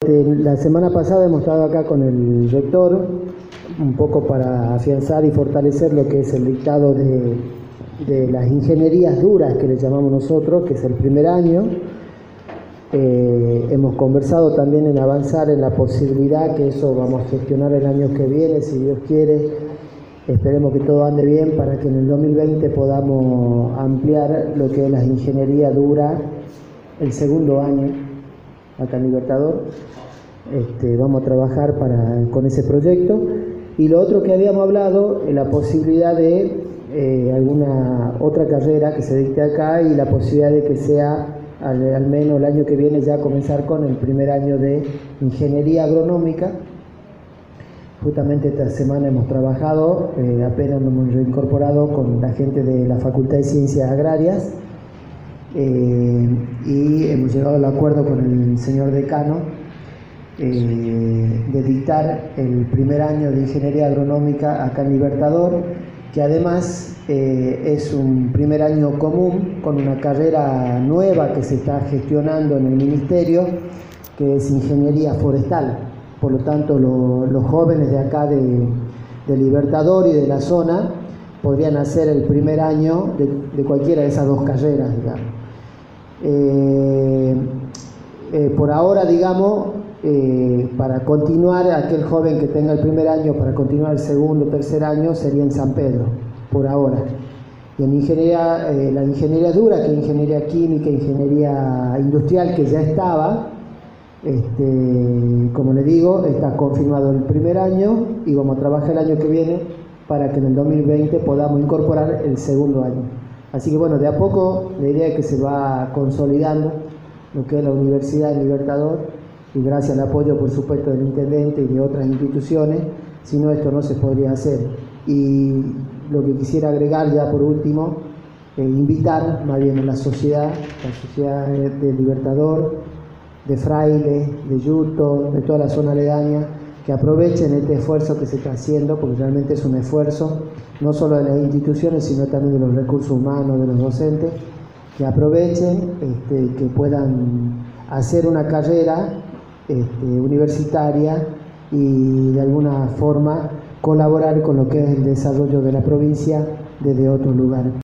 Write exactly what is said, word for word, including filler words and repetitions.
este, la semana pasada hemos estado acá con el rector, un poco para afianzar y fortalecer lo que es el dictado de, de las ingenierías duras que le llamamos nosotros, que es el primer año. Eh, hemos conversado también en avanzar en la posibilidad que eso vamos a gestionar el año que viene, si Dios quiere. Esperemos que todo ande bien para que en el dos mil veinte podamos ampliar lo que es la ingeniería dura el segundo año acá en Libertador. Este, vamos a trabajar para, con ese proyecto. Y lo otro que habíamos hablado es la posibilidad de eh, alguna otra carrera que se dicte acá y la posibilidad de que sea al, al menos el año que viene ya comenzar con el primer año de ingeniería agronómica. Justamente esta semana hemos trabajado, eh, apenas nos hemos reincorporado con la gente de la Facultad de Ciencias Agrarias eh, y hemos llegado al acuerdo con el señor decano eh, de dictar el primer año de Ingeniería Agronómica acá en Libertador, que además eh, es un primer año común con una carrera nueva que se está gestionando en el Ministerio, que es Ingeniería Forestal. Por lo tanto, lo, los jóvenes de acá de, de Libertador y de la zona podrían hacer el primer año de, de cualquiera de esas dos carreras, digamos. Eh, eh, por ahora, digamos, eh, para continuar, aquel joven que tenga el primer año, para continuar el segundo o tercer año, sería en San Pedro, por ahora. Y en ingeniería, eh, la ingeniería dura, que es ingeniería química, ingeniería industrial, que ya estaba, Este, como le digo, está confirmado el primer año y vamos a trabajar el año que viene para que en el dos mil veinte podamos incorporar el segundo año. Así que bueno, de a poco la idea es que se va consolidando lo que es la Universidad de Libertador, y gracias al apoyo, por supuesto, del intendente y de otras instituciones, si no, esto no se podría hacer. Y lo que quisiera agregar ya por último, eh, invitar más bien a la sociedad, la sociedad de Libertador, de Fraile, de Yuto, de toda la zona aledaña, que aprovechen este esfuerzo que se está haciendo, porque realmente es un esfuerzo no solo de las instituciones, sino también de los recursos humanos, de los docentes, que aprovechen, este, que puedan hacer una carrera este, universitaria y de alguna forma colaborar con lo que es el desarrollo de la provincia desde otro lugar.